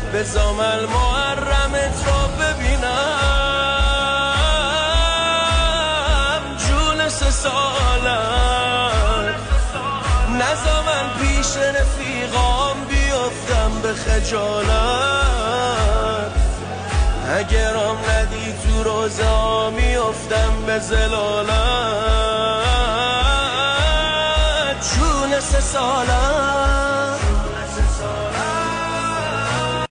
بزام المحرمت رو ببینم جون 3 سالت نزا من پیش رفیقام بیفتم به خجالت اگرم ندی تو روزا میفتم به زلالت جون 3 سالت